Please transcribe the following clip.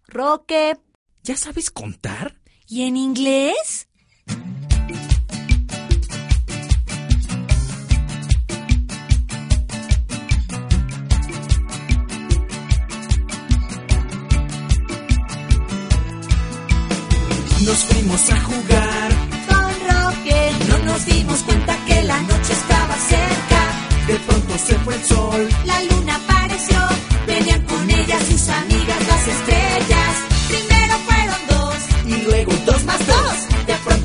Roque. ¿Ya sabes contar? ¿Y en inglés? Nos fuimos a jugar Con Roque. No nos dimos cuenta que la noche estaba cerca. De pronto se fue el sol. La luna